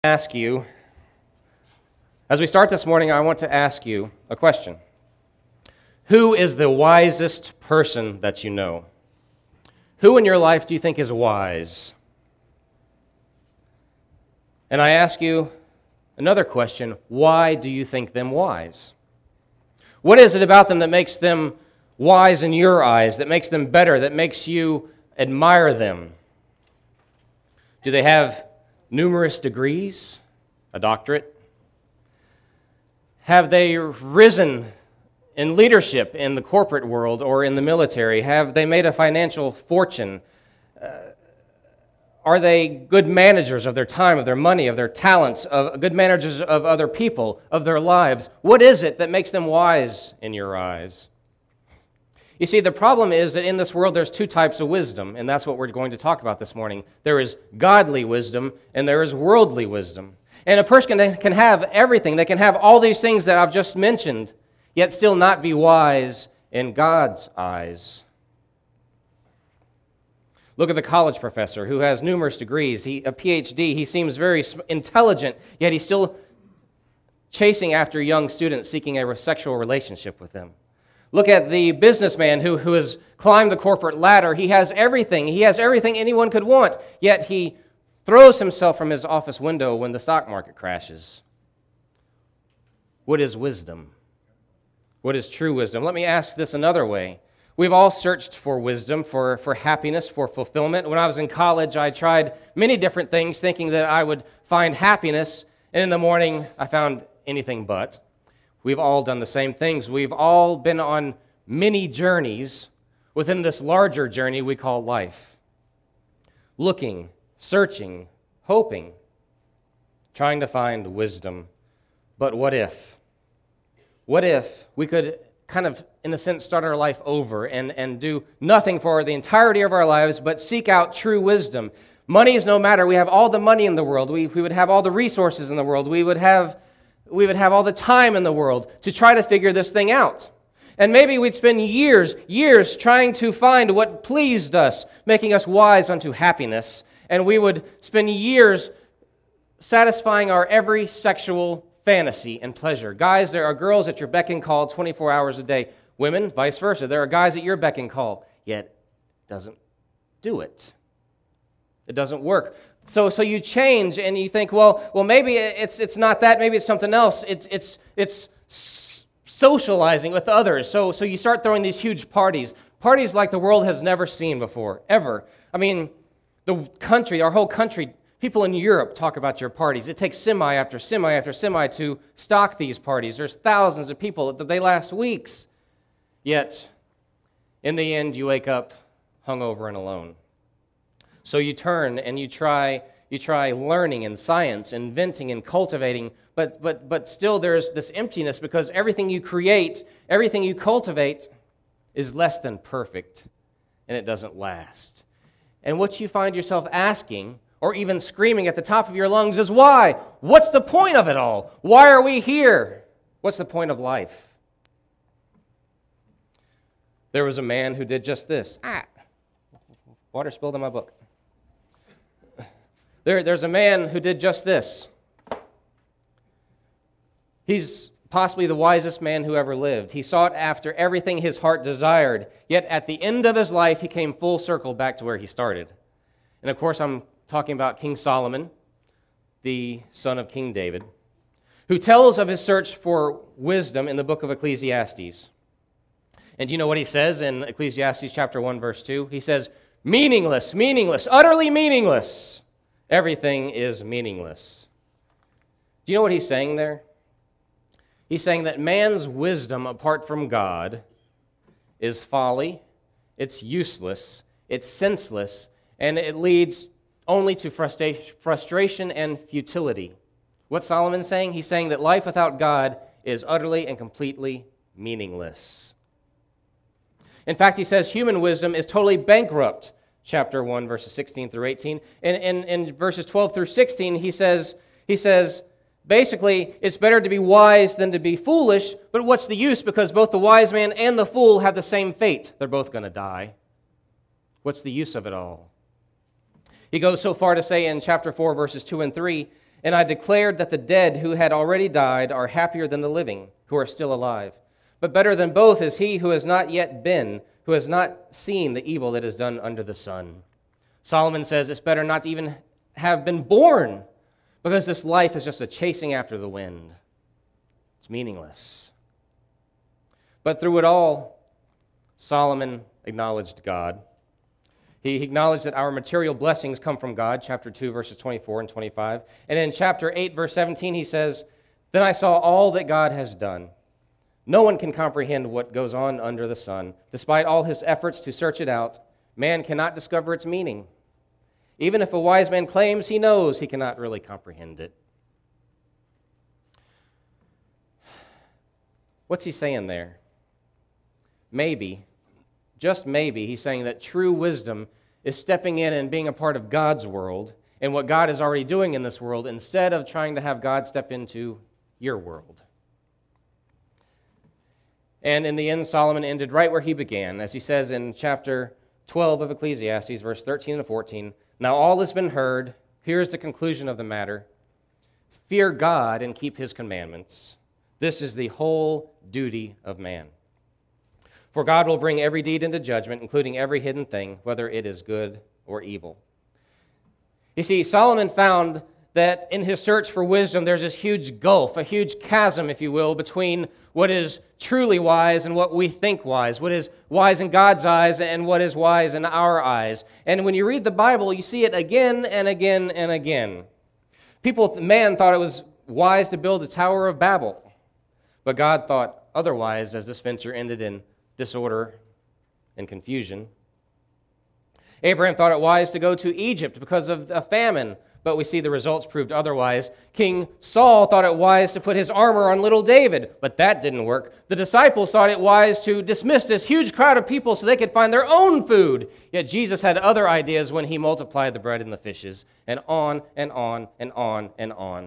Ask you, as we start this morning, I want to ask you a question. Who is the wisest person that you know? Who in your life do you think is wise? And I ask you another question. Why do you think them wise? What is it about them that makes them wise in your eyes, that makes them better, that makes you admire them? Do they have numerous degrees, a doctorate? Have they risen in leadership in the corporate world or in the military? Have they made a financial fortune? Are they good managers of their time, of their money, of their talents, good managers of other people, of their lives? What is it that makes them wise in your eyes? You see, the problem is that in this world there's two types of wisdom, and that's what we're going to talk about this morning. There is godly wisdom, and there is worldly wisdom. And a person can have everything. They can have all these things that I've just mentioned, yet still not be wise in God's eyes. Look at the college professor who has numerous degrees. A PhD. He seems very intelligent, yet he's still chasing after young students, seeking a sexual relationship with them. Look at the businessman who has climbed the corporate ladder. He has everything. He has everything anyone could want, yet he throws himself from his office window when the stock market crashes. What is wisdom? What is true wisdom? Let me ask this another way. We've all searched for wisdom, for happiness, for fulfillment. When I was in college, I tried many different things thinking that I would find happiness, and in the morning I found anything but. We've all done the same things. We've all been on many journeys within this larger journey we call life. Looking, searching, hoping, trying to find wisdom. But what if? What if we could kind of, in a sense, start our life over and do nothing for the entirety of our lives, but seek out true wisdom? Money is no matter. We have all the money in the world. We would have all the resources in the world. We would have all the time in the world to try to figure this thing out. And maybe we'd spend years trying to find what pleased us, making us wise unto happiness. And we would spend years satisfying our every sexual fantasy and pleasure. Guys, there are girls at your beck and call 24 hours a day. Women, vice versa. There are guys at your beck and call, yet it doesn't do it. It doesn't work. So you change and you think, well, maybe it's not that, maybe it's something else. It's socializing with others. So you start throwing these huge parties like the world has never seen before, ever. I mean, the country, our whole country, people in Europe talk about your parties. It takes semi after semi after semi to stock these parties. There's thousands of people. They last weeks. Yet, in the end, you wake up hungover and alone. So you turn and you try learning and science, inventing and cultivating, but still there's this emptiness because everything you create, everything you cultivate is less than perfect, and it doesn't last. And what you find yourself asking, or even screaming at the top of your lungs, is why? What's the point of it all? Why are we here? What's the point of life? There was a man who did just this. Water spilled on my book. There's a man who did just this. He's possibly the wisest man who ever lived. He sought after everything his heart desired, yet at the end of his life, he came full circle back to where he started. And of course, I'm talking about King Solomon, the son of King David, who tells of his search for wisdom in the book of Ecclesiastes. And do you know what he says in Ecclesiastes chapter 1, verse 2? He says, meaningless, utterly meaningless. Everything is meaningless. Do you know what he's saying there? He's saying that man's wisdom apart from God is folly, it's useless, it's senseless, and it leads only to frustration and futility. What's Solomon saying? He's saying that life without God is utterly and completely meaningless. In fact, he says human wisdom is totally bankrupt. Chapter 1, verses 16 through 18. In verses 12 through 16, he says, basically, it's better to be wise than to be foolish, but what's the use? Because both the wise man and the fool have the same fate. They're both going to die. What's the use of it all? He goes so far to say in chapter 4, verses 2 and 3, And I declared that the dead who had already died are happier than the living who are still alive. But better than both is he who has not yet been, who has not seen the evil that is done under the sun. Solomon says it's better not to even have been born, because this life is just a chasing after the wind. It's meaningless. But through it all, Solomon acknowledged God. He acknowledged that our material blessings come from God, chapter 2, verses 24 and 25. And in chapter 8, verse 17, he says, "Then I saw all that God has done. No one can comprehend what goes on under the sun. Despite all his efforts to search it out, man cannot discover its meaning. Even if a wise man claims he knows, he cannot really comprehend it." What's he saying there? Maybe, just maybe, he's saying that true wisdom is stepping in and being a part of God's world and what God is already doing in this world instead of trying to have God step into your world. And in the end, Solomon ended right where he began, as he says in chapter 12 of Ecclesiastes, verse 13 and 14, "Now all has been heard. Here's the conclusion of the matter. Fear God and keep his commandments. This is the whole duty of man. For God will bring every deed into judgment, including every hidden thing, whether it is good or evil." You see, Solomon found that in his search for wisdom, there's this huge gulf, a huge chasm, if you will, between what is truly wise and what we think wise, what is wise in God's eyes and what is wise in our eyes. And when you read the Bible, you see it again and again and again. Man thought it was wise to build the Tower of Babel, but God thought otherwise as this venture ended in disorder and confusion. Abraham thought it wise to go to Egypt because of a famine, but we see the results proved otherwise. King Saul thought it wise to put his armor on little David, but that didn't work. The disciples thought it wise to dismiss this huge crowd of people so they could find their own food. Yet Jesus had other ideas when he multiplied the bread and the fishes, and on and on and on and on.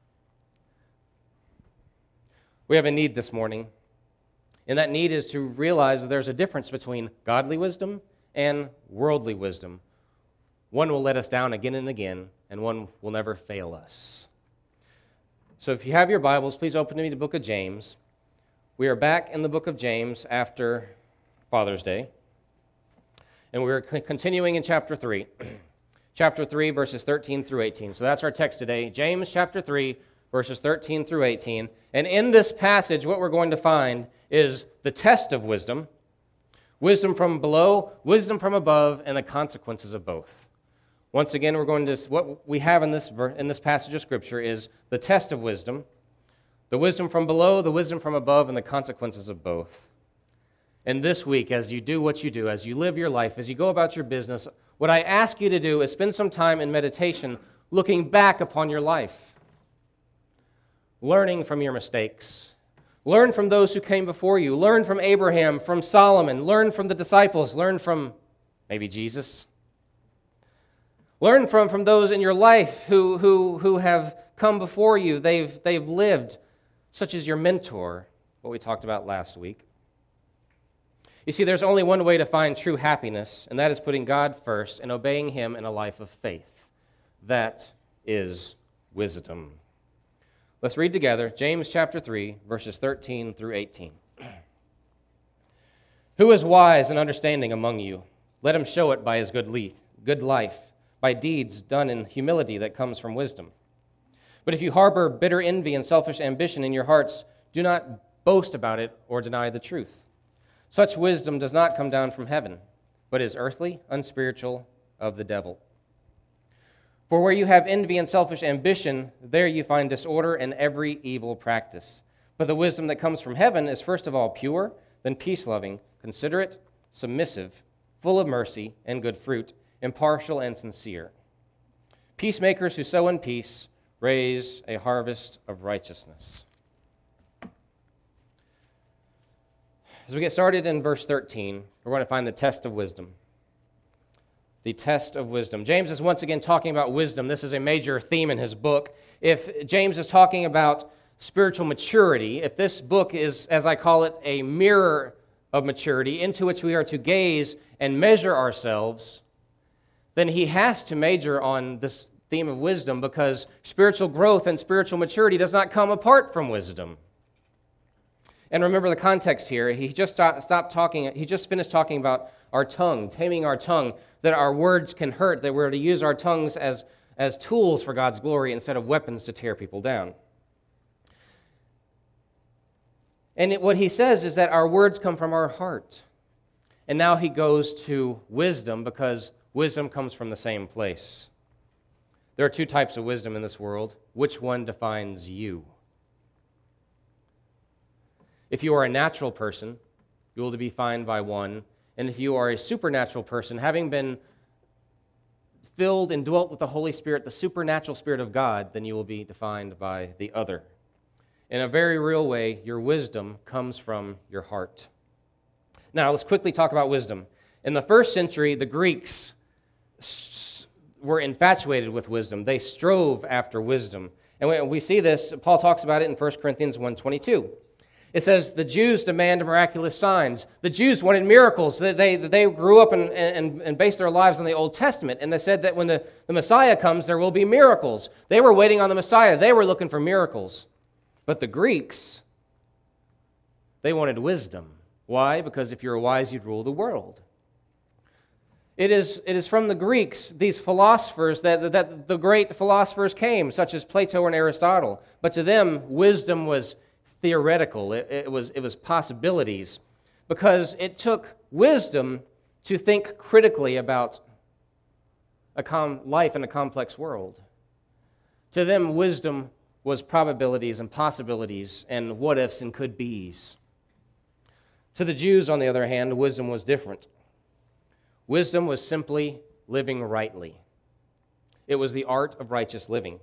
We have a need this morning, and that need is to realize that there's a difference between godly wisdom and worldly wisdom. One will let us down again and again, and one will never fail us. So if you have your Bibles, please open to me the book of James. We are back in the book of James after Father's Day, and we're continuing in chapter 3. Chapter 3, verses 13 through 18. So that's our text today, James chapter 3, verses 13 through 18. And in this passage, what we're going to find is the test of wisdom, wisdom from below, wisdom from above, and the consequences of both. Once again, what we have in this passage of Scripture is the test of wisdom, the wisdom from below, the wisdom from above, and the consequences of both. And this week, as you do what you do, as you live your life, as you go about your business, what I ask you to do is spend some time in meditation looking back upon your life, learning from your mistakes. Learn from those who came before you. Learn from Abraham, from Solomon. Learn from the disciples. Learn from maybe Jesus. Learn from those in your life who have come before you. They've lived, such as your mentor, what we talked about last week. You see, there's only one way to find true happiness, and that is putting God first and obeying Him in a life of faith. That is wisdom. Let's read together James chapter 3, verses 13 through 18. "Who is wise and understanding among you? Let him show it by his good life, by deeds done in humility that comes from wisdom. But if you harbor bitter envy and selfish ambition in your hearts, do not boast about it or deny the truth. Such wisdom does not come down from heaven, but is earthly, unspiritual, of the devil. For where you have envy and selfish ambition, there you find disorder and every evil practice. But the wisdom that comes from heaven is first of all pure, then peace-loving, considerate, submissive, full of mercy and good fruit, impartial and sincere. Peacemakers who sow in peace raise a harvest of righteousness." As we get started in verse 13, we're going to find the test of wisdom. The test of wisdom. James is once again talking about wisdom. This is a major theme in his book. If James is talking about spiritual maturity, if this book is, as I call it, a mirror of maturity into which we are to gaze and measure ourselves, then he has to major on theme of wisdom because spiritual growth and spiritual maturity does not come apart from wisdom. And remember the context here. He just finished talking about our tongue, taming our tongue, that our words can hurt, that we're to use our tongues as tools for God's glory instead of weapons to tear people down. And what he says is that our words come from our heart. And now he goes to wisdom because wisdom comes from the same place. There are two types of wisdom in this world. Which one defines you? If you are a natural person, you will be defined by one. And if you are a supernatural person, having been filled and dwelt with the Holy Spirit, the supernatural Spirit of God, then you will be defined by the other. In a very real way, your wisdom comes from your heart. Now, let's quickly talk about wisdom. In the first century, the Greeks were infatuated with wisdom. They strove after wisdom. And we see this, Paul talks about it in 1 Corinthians 1:22. It says, the Jews demand miraculous signs. The Jews wanted miracles. They grew up and based their lives on the Old Testament, and they said that when the Messiah comes, there will be miracles. They were waiting on the Messiah. They were looking for miracles. But the Greeks, they wanted wisdom. Why? Because if you were wise, you'd rule the world. It is from the Greeks, these philosophers, that the great philosophers came, such as Plato and Aristotle. But to them, wisdom was theoretical. It was possibilities, because it took wisdom to think critically about life in a complex world. To them, wisdom was probabilities and possibilities and what-ifs and could-bes. To the Jews, on the other hand, wisdom was different. Wisdom was simply living rightly. It was the art of righteous living.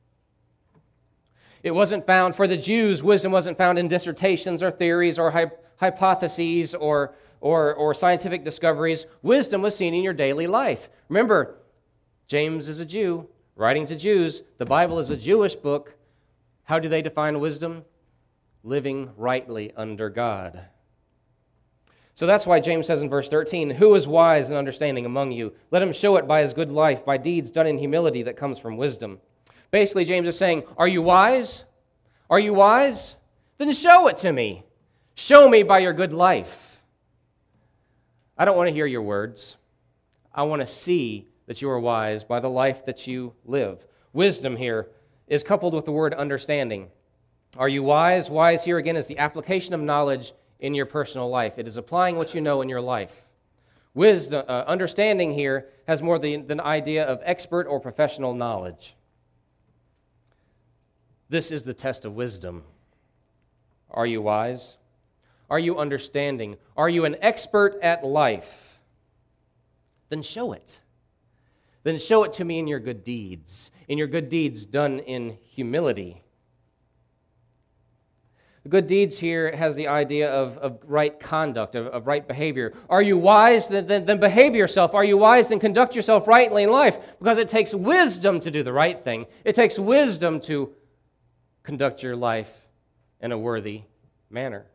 It wasn't found, for the Jews, wisdom wasn't found in dissertations or theories or hypotheses or scientific discoveries. Wisdom was seen in your daily life. Remember, James is a Jew, writing to Jews. The Bible is a Jewish book. How do they define wisdom? Living rightly under God. So that's why James says in verse 13, who is wise and understanding among you? Let him show it by his good life, by deeds done in humility that comes from wisdom. Basically, James is saying, are you wise? Are you wise? Then show it to me. Show me by your good life. I don't want to hear your words. I want to see that you are wise by the life that you live. Wisdom here is coupled with the word understanding. Are you wise? Wise here again is the application of knowledge in your personal life. It is applying what you know in your life. Wisdom, understanding here has more than the idea of expert or professional knowledge. This is the test of wisdom. Are you wise? Are you understanding? Are you an expert at life? Then show it. Then show it to me in your good deeds done in humility. The good deeds here has the idea of right conduct, of right behavior. Are you wise? Then behave yourself. Are you wise? Then conduct yourself rightly in life, because it takes wisdom to do the right thing. It takes wisdom to conduct your life in a worthy manner.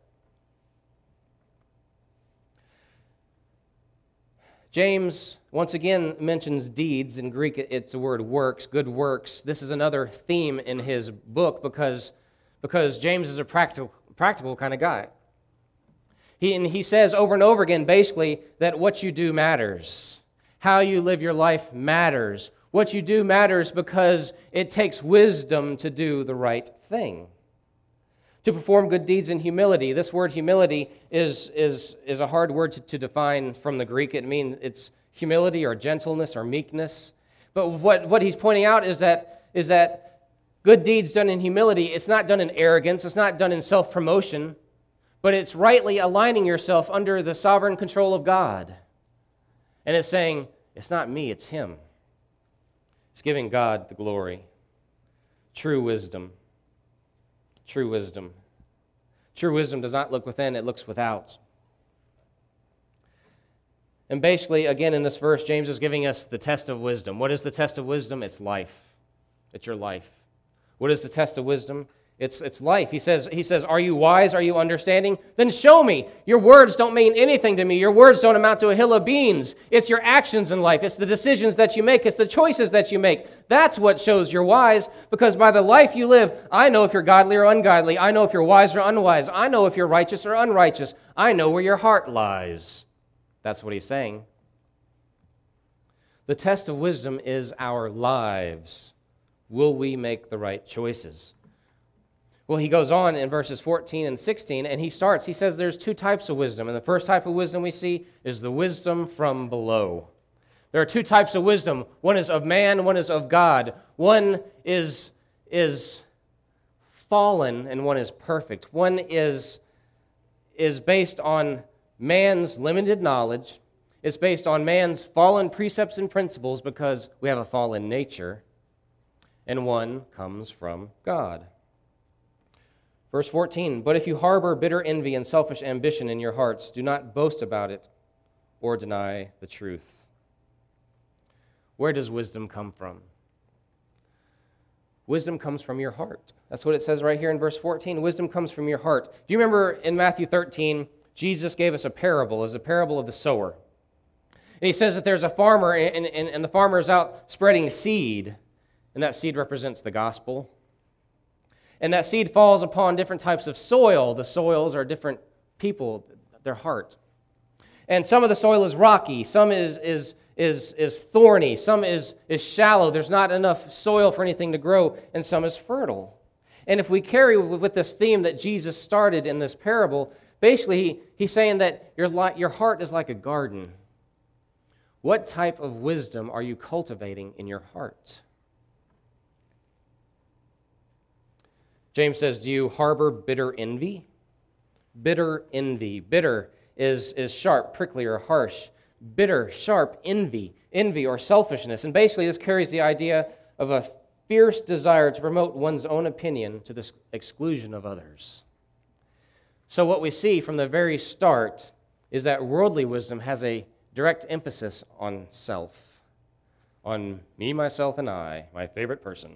James, once again, mentions deeds. In Greek, it's the word works, good works. This is another theme in his book because James is a practical kind of guy. He says over and over again, basically, that what you do matters. How you live your life matters. What you do matters because it takes wisdom to do the right thing. To perform good deeds in humility. This word humility is a hard word to define from the Greek. It means it's humility or gentleness or meekness. But what he's pointing out is that good deeds done in humility, it's not done in arrogance, it's not done in self-promotion, but it's rightly aligning yourself under the sovereign control of God. And it's saying, it's not me, it's Him. It's giving God the glory. True wisdom. True wisdom. True wisdom does not look within, it looks without. And basically, again, in this verse, James is giving us the test of wisdom. What is the test of wisdom? It's life. It's your life. What is the test of wisdom? It's life. He says, are you wise? Are you understanding? Then show me. Your words don't mean anything to me. Your words don't amount to a hill of beans. It's your actions in life. It's the decisions that you make. It's the choices that you make. That's what shows you're wise, because by the life you live, I know if you're godly or ungodly. I know if you're wise or unwise. I know if you're righteous or unrighteous. I know where your heart lies. That's what he's saying. The test of wisdom is our lives. Will we make the right choices? Well, he goes on in verses 14 and 16, and he says there's two types of wisdom. And the first type of wisdom we see is the wisdom from below. There are two types of wisdom. One is of man, one is of God. One is fallen, and one is perfect. One is based on man's limited knowledge. It's based on man's fallen precepts and principles because we have a fallen nature. And one comes from God. Verse 14, but if you harbor bitter envy and selfish ambition in your hearts, do not boast about it or deny the truth. Where does wisdom come from? Wisdom comes from your heart. That's what it says right here in verse 14. Wisdom comes from your heart. Do you remember in Matthew 13, Jesus gave us a parable. It was a parable of the sower. And he says that there's a farmer, and the farmer is out spreading seed, and that seed represents the gospel. And that seed falls upon different types of soil. The soils are different people, their heart. And some of the soil is rocky, some is thorny, some is shallow. There's not enough soil for anything to grow, and some is fertile. And if we carry with this theme that Jesus started in this parable, basically he's saying that your heart is like a garden. What type of wisdom are you cultivating in your heart? James says, do you harbor bitter envy? Bitter envy. Bitter is sharp, prickly, or harsh. Bitter, sharp envy or selfishness. And basically this carries the idea of a fierce desire to promote one's own opinion to the exclusion of others. So what we see from the very start is that worldly wisdom has a direct emphasis on self, on me, myself, and I, my favorite person.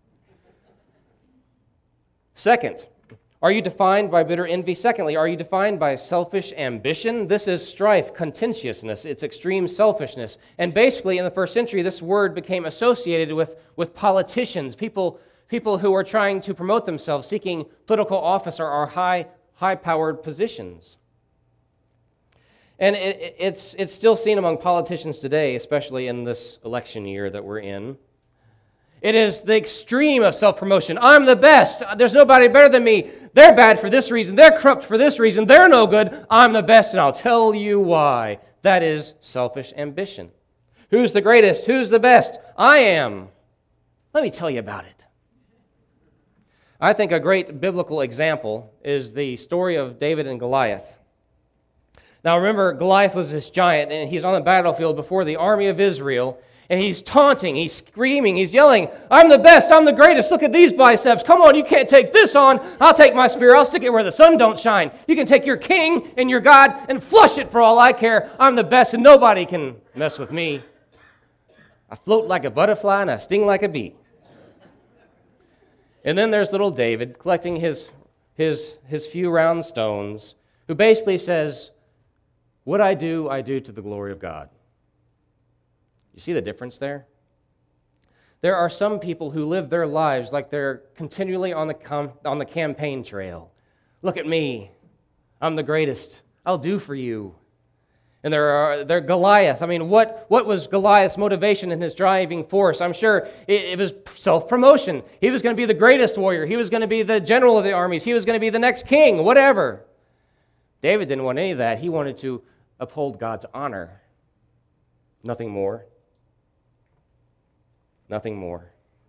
Second, are you defined by bitter envy? Secondly, are you defined by selfish ambition? This is strife, contentiousness, it's extreme selfishness. And basically, in the first century, this word became associated with politicians, people who are trying to promote themselves, seeking political office or high-powered positions. And it's still seen among politicians today, especially in this election year that we're in. It is the extreme of self-promotion. I'm the best. There's nobody better than me. They're bad for this reason. They're corrupt for this reason. They're no good. I'm the best, and I'll tell you why. That is selfish ambition. Who's the greatest? Who's the best? I am. Let me tell you about it. I think a great biblical example is the story of David and Goliath. Now remember, Goliath was this giant, and he's on the battlefield before the army of Israel, and he's taunting, he's screaming, he's yelling, I'm the best, I'm the greatest, look at these biceps, come on, you can't take this on, I'll take my spear, I'll stick it where the sun don't shine. You can take your king and your God and flush it for all I care. I'm the best and nobody can mess with me. I float like a butterfly and I sting like a bee. And then there's little David collecting his few round stones, who basically says, what I do to the glory of God. You see the difference there? There are some people who live their lives like they're continually on the campaign trail. Look at me. I'm the greatest. I'll do for you. And they're Goliath. I mean, what was Goliath's motivation and his driving force? I'm sure it was self-promotion. He was going to be the greatest warrior. He was going to be the general of the armies. He was going to be the next king, whatever. David didn't want any of that. He wanted to uphold God's honor. Nothing more. Nothing more.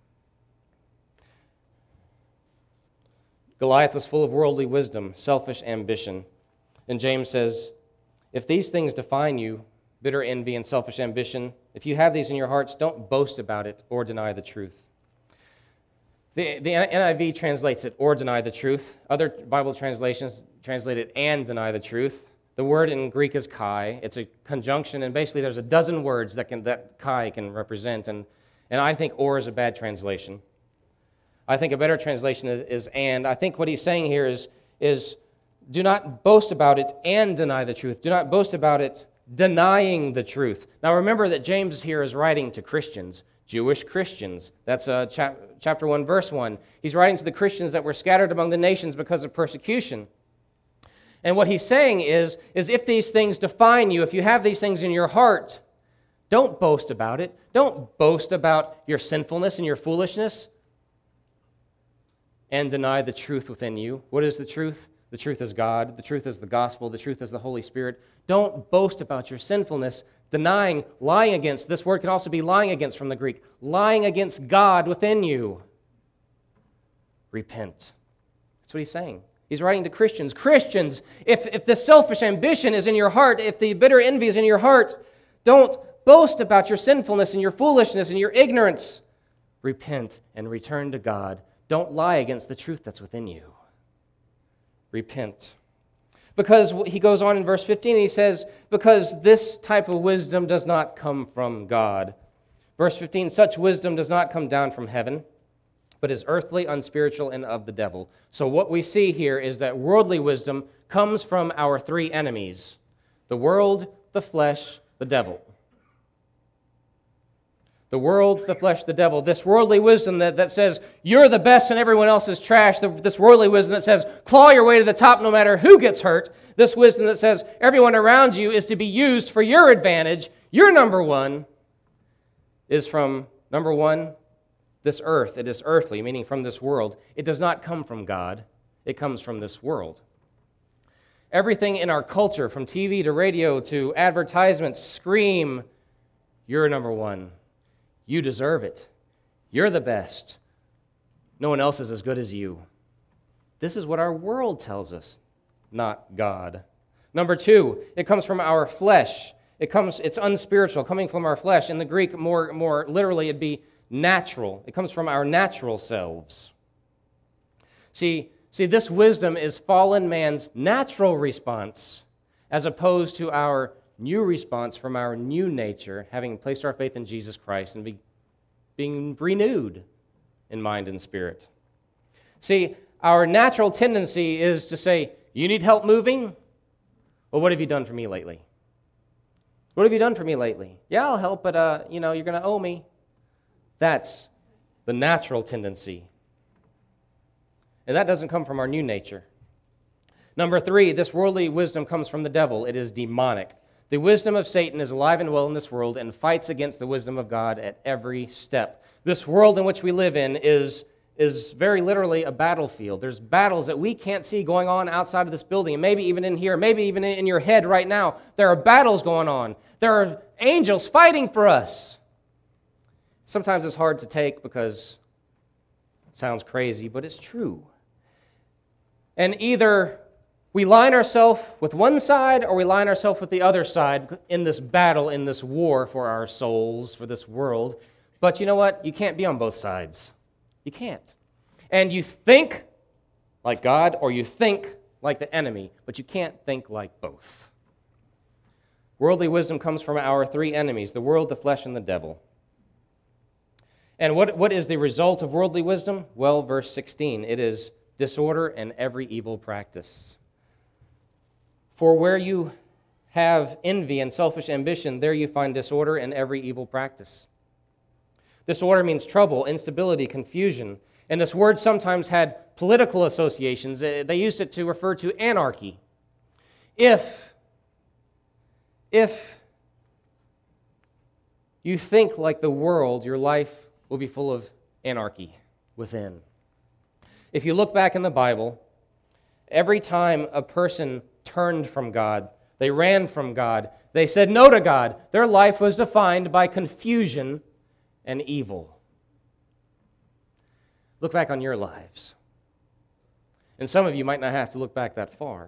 Goliath was full of worldly wisdom, selfish ambition. And James says, if these things define you, bitter envy and selfish ambition, if you have these in your hearts, don't boast about it or deny the truth. The NIV translates it, or deny the truth. Other Bible translations translate it, and deny the truth. The word in Greek is kai. It's a conjunction, and basically there's a dozen words that kai can represent. And I think or is a bad translation. I think a better translation is and. I think what he's saying here is do not boast about it and deny the truth. Do not boast about it denying the truth. Now remember that James here is writing to Christians, Jewish Christians. That's chapter 1, verse 1. He's writing to the Christians that were scattered among the nations because of persecution. And what he's saying is if these things define you, if you have these things in your heart, don't boast about it. Don't boast about your sinfulness and your foolishness and deny the truth within you. What is the truth? The truth is God. The truth is the gospel. The truth is the Holy Spirit. Don't boast about your sinfulness, denying, lying against. This word can also be lying against from the Greek. Lying against God within you. Repent. That's what he's saying. He's writing to Christians. Christians, if the selfish ambition is in your heart, if the bitter envy is in your heart, don't boast about your sinfulness and your foolishness and your ignorance. Repent and return to God. Don't lie against the truth that's within you. Repent. Because he goes on in verse 15, he says, because this type of wisdom does not come from God. Verse 15, such wisdom does not come down from heaven, but is earthly, unspiritual, and of the devil. So what we see here is that worldly wisdom comes from our three enemies: the world, the flesh, the devil. The world, the flesh, the devil. This worldly wisdom that says you're the best and everyone else is trash. This worldly wisdom that says claw your way to the top no matter who gets hurt. This wisdom that says everyone around you is to be used for your advantage. Your number one is from, number one, this earth. It is earthly, meaning from this world. It does not come from God. It comes from this world. Everything in our culture, from TV to radio to advertisements, scream, you're number one. You deserve it. You're the best. No one else is as good as you. This is what our world tells us, not God. Number two, it comes from our flesh. It's unspiritual, coming from our flesh. In the Greek, more literally, it'd be natural. It comes from our natural selves. See, this wisdom is fallen man's natural response as opposed to our new response from our new nature, having placed our faith in Jesus Christ and being renewed in mind and spirit. See, our natural tendency is to say, you need help moving? Well, what have you done for me lately? What have you done for me lately? Yeah, I'll help, but you're going to owe me. That's the natural tendency. And that doesn't come from our new nature. Number three, this worldly wisdom comes from the devil. It is demonic. The wisdom of Satan is alive and well in this world and fights against the wisdom of God at every step. This world in which we live in is very literally a battlefield. There's battles that we can't see going on outside of this building, and maybe even in here, maybe even in your head right now. There are battles going on. There are angels fighting for us. Sometimes it's hard to take because it sounds crazy, but it's true. And either we line ourselves with one side or we line ourselves with the other side in this battle, in this war for our souls, for this world. But you know what? You can't be on both sides. You can't. And you think like God or you think like the enemy, but you can't think like both. Worldly wisdom comes from our three enemies, the world, the flesh, and the devil. And what is the result of worldly wisdom? Well, verse 16, it is disorder and every evil practice. For where you have envy and selfish ambition, there you find disorder and every evil practice. Disorder means trouble, instability, confusion. And this word sometimes had political associations. They used it to refer to anarchy. If you think like the world, your life will be full of anarchy within. If you look back in the Bible, every time a person turned from God, they ran from God, they said no to God, their life was defined by confusion and evil. Look back on your lives. And some of you might not have to look back that far.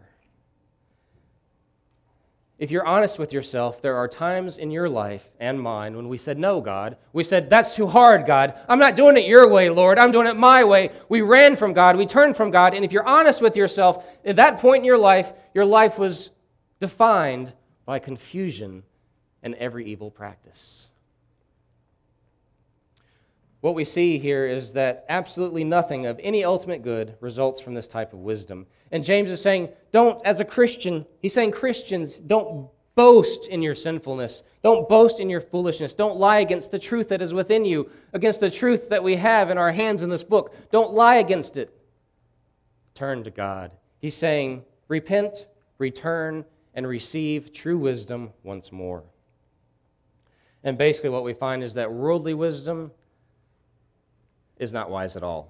If you're honest with yourself, there are times in your life and mine when we said, no, God. We said, that's too hard, God. I'm not doing it your way, Lord. I'm doing it my way. We ran from God. We turned from God. And if you're honest with yourself, at that point in your life was defined by confusion and every evil practice. what we see here is that absolutely nothing of any ultimate good results from this type of wisdom. And James is saying, don't, as a Christian, he's saying Christians, don't boast in your sinfulness. Don't boast in your foolishness. Don't lie against the truth that is within you, against the truth that we have in our hands in this book. Don't lie against it. Turn to God. He's saying, repent, return, and receive true wisdom once more. And basically what we find is that worldly wisdom is not wise at all.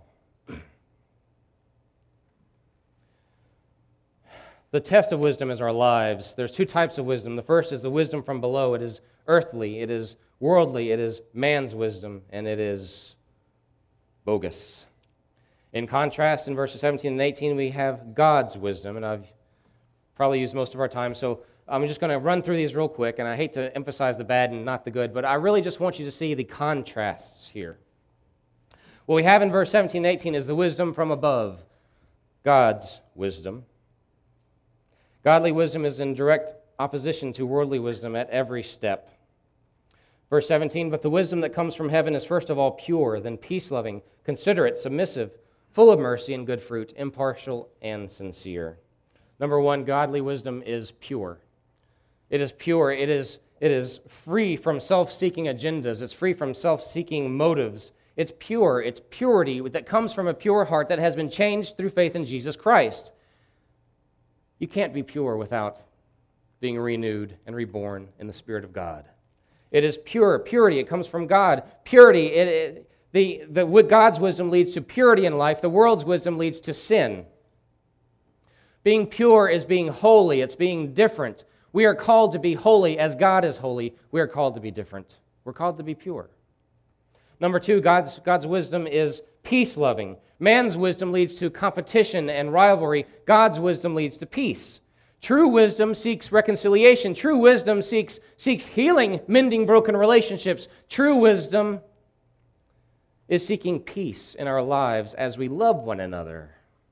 The test of wisdom is our lives. There's two types of wisdom. The first is the wisdom from below. It is earthly, it is worldly, it is man's wisdom, and it is bogus. In contrast, in verses 17 and 18, we have God's wisdom, and I've probably used most of our time, so I'm just going to run through these real quick, and I hate to emphasize the bad and not the good, but I really just want you to see the contrasts here. What we have in verse 17 and 18 is the wisdom from above, God's wisdom. Godly wisdom is in direct opposition to worldly wisdom at every step. Verse 17, but the wisdom that comes from heaven is first of all pure, then peace-loving, considerate, submissive, full of mercy and good fruit, impartial and sincere. Number one, godly wisdom is pure. It is pure. It is free from self-seeking agendas. It's free from self-seeking motives. It's pure. It's purity that comes from a pure heart that has been changed through faith in Jesus Christ. You can't be pure without being renewed and reborn in the Spirit of God. It is pure. Purity, it comes from God. Purity, God's wisdom leads to purity in life. The world's wisdom leads to sin. Being pure is being holy. It's being different. We are called to be holy as God is holy. We are called to be different. We're called to be pure. Number two, God's wisdom is peace-loving. Man's wisdom leads to competition and rivalry. God's wisdom leads to peace. True wisdom seeks reconciliation. True wisdom seeks healing, mending broken relationships. True wisdom is seeking peace in our lives as we love one another.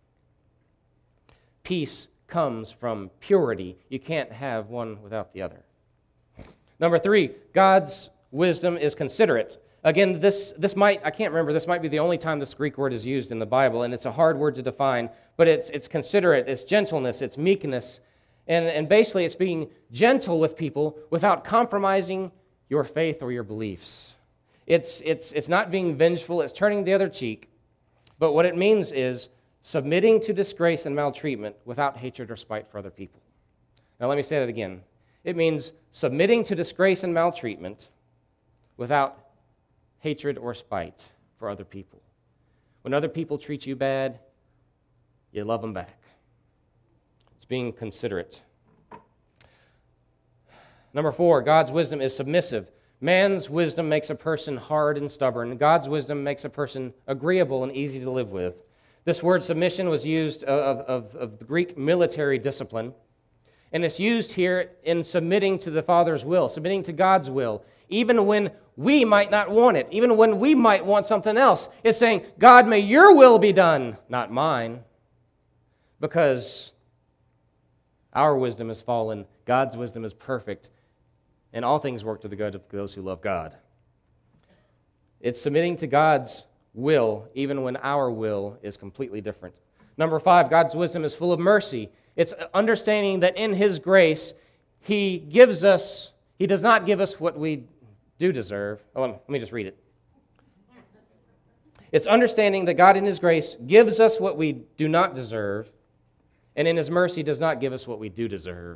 Peace comes from purity. You can't have one without the other. Number three, God's wisdom is considerate. Again, this might be the only time this Greek word is used in the Bible, and it's a hard word to define, but it's considerate, it's gentleness, it's meekness, and basically it's being gentle with people without compromising your faith or your beliefs. It's not being vengeful, it's turning the other cheek, but what it means is submitting to disgrace and maltreatment without hatred or spite for other people. Now let me say that again. It means submitting to disgrace and maltreatment without hatred or spite for other people. When other people treat you bad, you love them back. It's being considerate. Number four, God's wisdom is submissive. Man's wisdom makes a person hard and stubborn. God's wisdom makes a person agreeable and easy to live with. This word submission was used of the Greek military discipline, and it's used here in submitting to the Father's will, submitting to God's will, even when we might not want it, even when we might want something else. It's saying, God, may your will be done, not mine, because our wisdom is fallen, God's wisdom is perfect, and all things work to the good of those who love God. It's submitting to God's will, even when our will is completely different. Number five, God's wisdom is full of mercy. It's understanding that in His grace, He does not give us what we do deserve. Let me just read it. It's understanding that God in His grace gives us what we do not deserve, and in His mercy does not give us what we do deserve.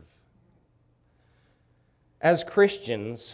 As Christians,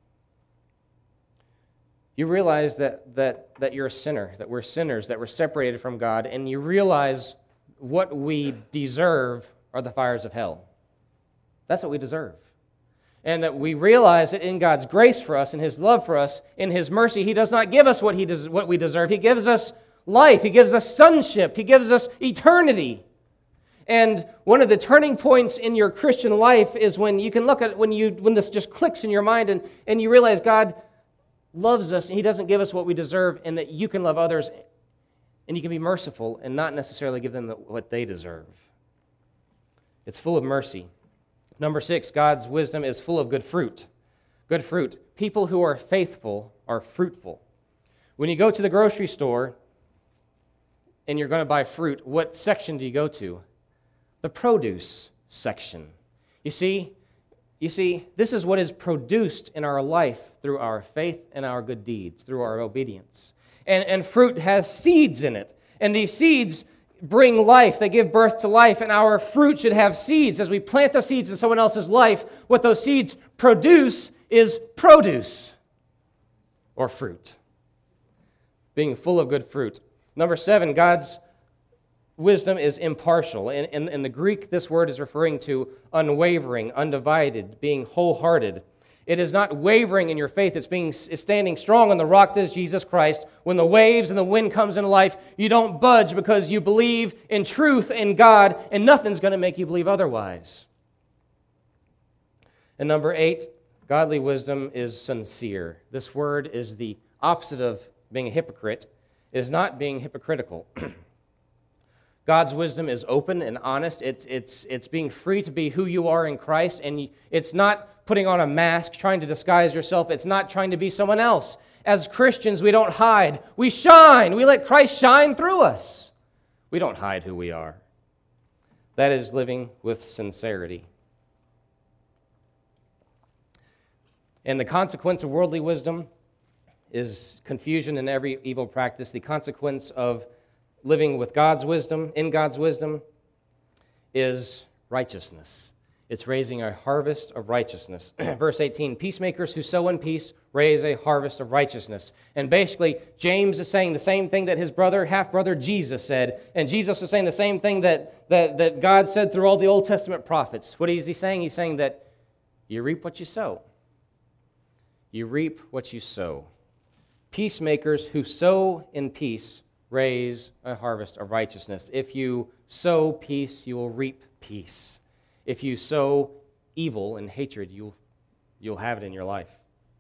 you realize that you're a sinner, that we're sinners, that we're separated from God, and you realize what we deserve are the fires of hell. That's what we deserve. And that we realize that in God's grace for us, in His love for us, in His mercy, He does not give us what we deserve. He gives us life. He gives us sonship. He gives us eternity. And one of the turning points in your Christian life is when you can look at when this just clicks in your mind and you realize God loves us and He doesn't give us what we deserve, and that you can love others and you can be merciful and not necessarily give them what they deserve. It's full of mercy. Number six, God's wisdom is full of good fruit. Good fruit. People who are faithful are fruitful. When you go to the grocery store and you're going to buy fruit, what section do you go to? The produce section. You see, this is what is produced in our life through our faith and our good deeds, through our obedience. And fruit has seeds in it. And these seeds bring life. They give birth to life. And our fruit should have seeds. As we plant the seeds in someone else's life, what those seeds produce is produce or fruit. Being full of good fruit. Number 7, God's wisdom is impartial. In the Greek, this word is referring to unwavering, undivided, being wholehearted. It is not wavering in your faith. It's standing strong on the rock that is Jesus Christ. When the waves and the wind comes into life, you don't budge because you believe in truth in God, and nothing's going to make you believe otherwise. And number 8, godly wisdom is sincere. This word is the opposite of being a hypocrite. It is not being hypocritical. God's wisdom is open and honest. It's being free to be who you are in Christ, and it's not putting on a mask, trying to disguise yourself. It's not trying to be someone else. As Christians, we don't hide. We shine. We let Christ shine through us. We don't hide who we are. That is living with sincerity. And the consequence of worldly wisdom is confusion in every evil practice. The consequence of living with God's wisdom, in God's wisdom, is righteousness. It's raising a harvest of righteousness. Verse 18, peacemakers who sow in peace raise a harvest of righteousness. And basically, James is saying the same thing that his brother, half-brother Jesus said. And Jesus was saying the same thing that God said through all the Old Testament prophets. What is he saying? He's saying that you reap what you sow. You reap what you sow. Peacemakers who sow in peace raise a harvest of righteousness. If you sow peace, you will reap peace. If you sow evil and hatred, you'll have it in your life.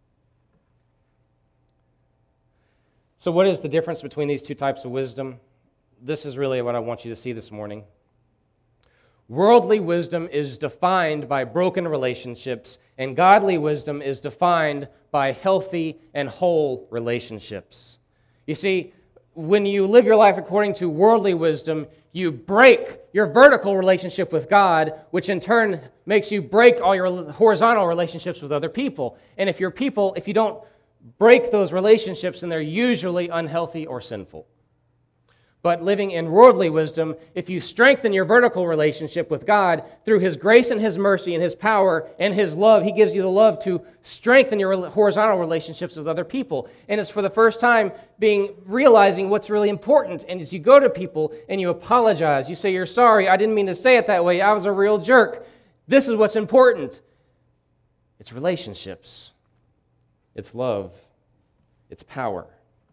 So what is the difference between these two types of wisdom? This is really what I want you to see this morning. Worldly wisdom is defined by broken relationships, and godly wisdom is defined by healthy and whole relationships. You see, when you live your life according to worldly wisdom, you break your vertical relationship with God, which in turn makes you break all your horizontal relationships with other people. And if you don't break those relationships, then they're usually unhealthy or sinful. But living in worldly wisdom, if you strengthen your vertical relationship with God through His grace and His mercy and His power and His love, He gives you the love to strengthen your horizontal relationships with other people. And it's for the first time realizing what's really important. And as you go to people and you apologize, you say, "You're sorry, I didn't mean to say it that way, I was a real jerk." This is what's important. It's relationships. It's love. It's power.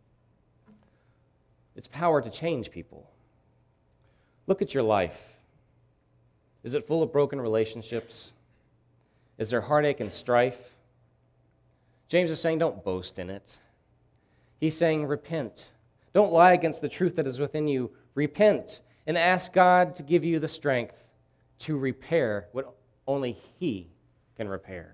It's power to change people. Look at your life. Is it full of broken relationships? Is there heartache and strife? James is saying, don't boast in it. He's saying, repent. Don't lie against the truth that is within you. Repent and ask God to give you the strength to repair what only He can repair.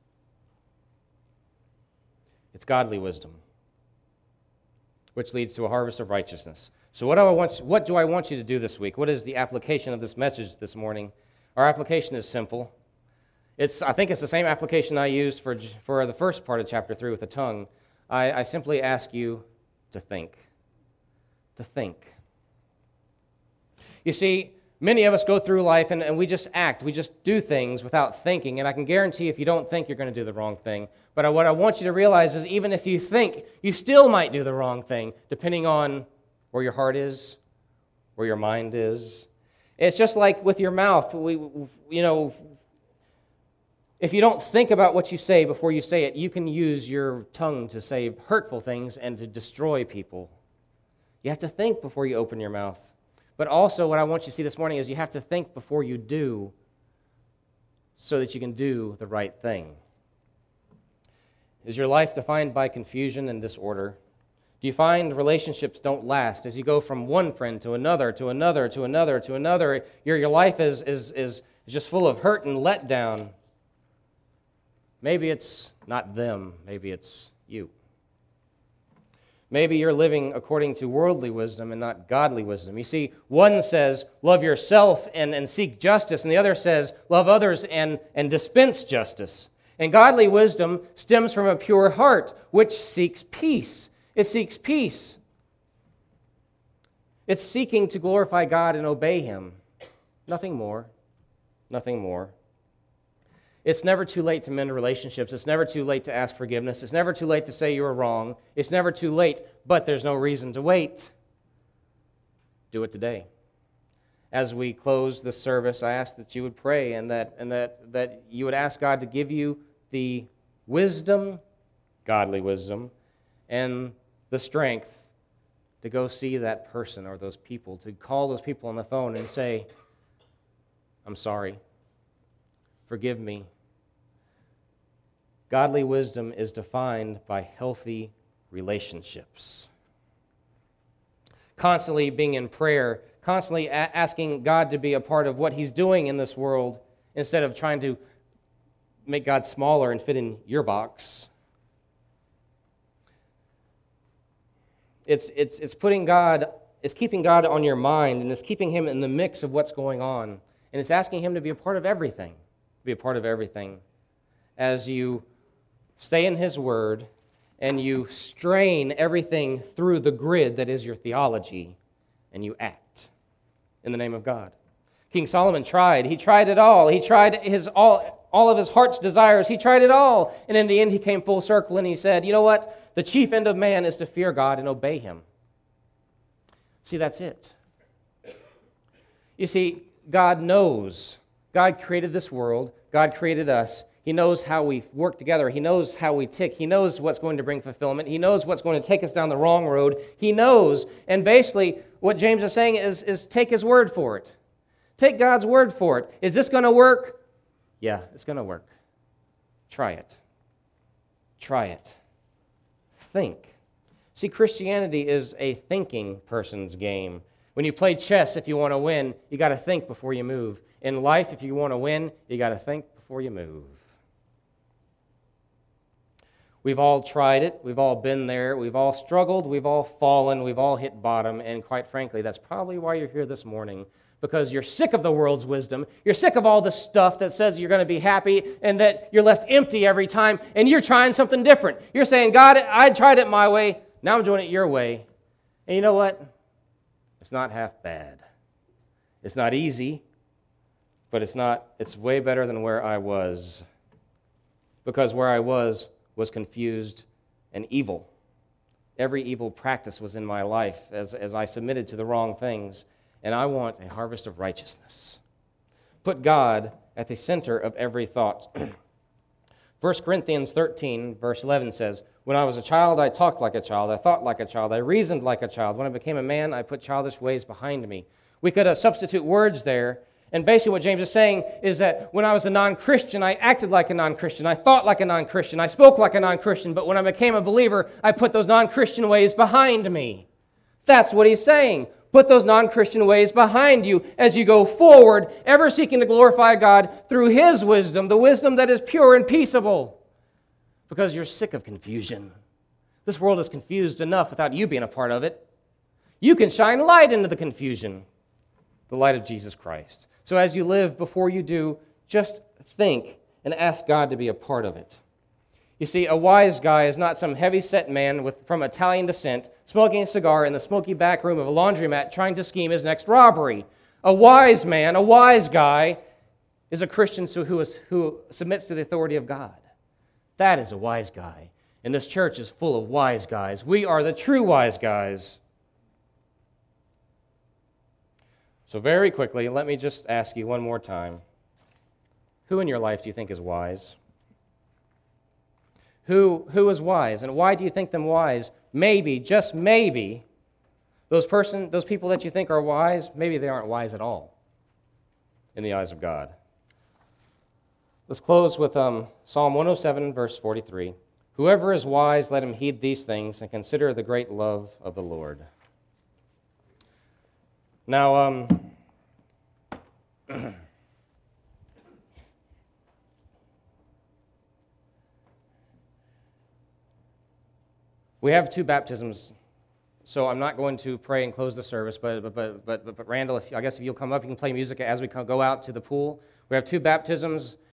It's godly wisdom, which leads to a harvest of righteousness. So what do I want you to do this week? What is the application of this message this morning? Our application is simple. I think it's the same application I used for the first part of chapter 3 with the tongue. I simply ask you to think. To think. You see, many of us go through life and we just act. We just do things without thinking. And I can guarantee if you don't think, you're going to do the wrong thing. But what I want you to realize is even if you think, you still might do the wrong thing, depending on where your heart is, where your mind is. It's just like with your mouth. If you don't think about what you say before you say it, you can use your tongue to say hurtful things and to destroy people. You have to think before you open your mouth. But also what I want you to see this morning is you have to think before you do so that you can do the right thing. Is your life defined by confusion and disorder? Do you find relationships don't last as you go from one friend to another, to another, to another, to another? Your life is just full of hurt and letdown. Maybe it's not them. Maybe it's you. Maybe you're living according to worldly wisdom and not godly wisdom. You see, one says, love yourself and seek justice, and the other says, love others and dispense justice. And godly wisdom stems from a pure heart, which seeks peace. It seeks peace. It's seeking to glorify God and obey Him. Nothing more. Nothing more. It's never too late to mend relationships. It's never too late to ask forgiveness. It's never too late to say you were wrong. It's never too late, but there's no reason to wait. Do it today. As we close this service, I ask that you would pray and that you would ask God to give you the wisdom, godly wisdom, and the strength to go see that person or those people, to call those people on the phone and say, I'm sorry. Forgive me. Godly wisdom is defined by healthy relationships. Constantly being in prayer, constantly asking God to be a part of what He's doing in this world instead of trying to make God smaller and fit in your box. It's putting God, it's keeping God on your mind, and it's keeping Him in the mix of what's going on. And it's asking Him to be a part of everything. Be a part of everything as you stay in His Word and you strain everything through the grid that is your theology and you act in the name of God. King Solomon tried. He tried it all. He tried all of his heart's desires. He tried it all. And in the end, he came full circle and he said, you know what? The chief end of man is to fear God and obey Him. See, that's it. You see, God knows. God created this world. God created us. He knows how we work together. He knows how we tick. He knows what's going to bring fulfillment. He knows what's going to take us down the wrong road. He knows. And basically, what James is saying is take His word for it. Take God's word for it. Is this going to work? Yeah, it's going to work. Try it. Try it. Think. See, Christianity is a thinking person's game. When you play chess, if you want to win, you got to think before you move. In life, if you want to win, you got to think before you move. We've all tried it. We've all been there. We've all struggled. We've all fallen. We've all hit bottom. And quite frankly, that's probably why you're here this morning, because you're sick of the world's wisdom. You're sick of all the stuff that says you're going to be happy and that you're left empty every time, and you're trying something different. You're saying, God, I tried it my way. Now I'm doing it your way. And you know what? It's not half bad. It's not easy, but it's way better than where I was. Because where I was confused and evil. Every evil practice was in my life as I submitted to the wrong things. And I want a harvest of righteousness. Put God at the center of every thought. 1 Corinthians 13, verse 11 says, when I was a child, I talked like a child. I thought like a child. I reasoned like a child. When I became a man, I put childish ways behind me. We could substitute words there. And basically what James is saying is that when I was a non-Christian, I acted like a non-Christian. I thought like a non-Christian. I spoke like a non-Christian. But when I became a believer, I put those non-Christian ways behind me. That's what he's saying. Put those non-Christian ways behind you as you go forward, ever seeking to glorify God through His wisdom, the wisdom that is pure and peaceable. Because you're sick of confusion. This world is confused enough without you being a part of it. You can shine light into the confusion, the light of Jesus Christ. So as you live, before you do, just think and ask God to be a part of it. You see, a wise guy is not some heavy-set man from Italian descent smoking a cigar in the smoky back room of a laundromat trying to scheme his next robbery. A wise man, a wise guy, is a Christian who submits to the authority of God. That is a wise guy. And this church is full of wise guys. We are the true wise guys. So very quickly, let me just ask you one more time. Who in your life do you think is wise? Who is wise, and why do you think them wise? Maybe, just maybe, those people that you think are wise, maybe they aren't wise at all in the eyes of God. Let's close with Psalm 107, verse 43. Whoever is wise, let him heed these things and consider the great love of the Lord. Now, We have two baptisms, so I'm not going to pray and close the service, but Randall, I guess if you'll come up, you can play music as we go out to the pool. We have two baptisms.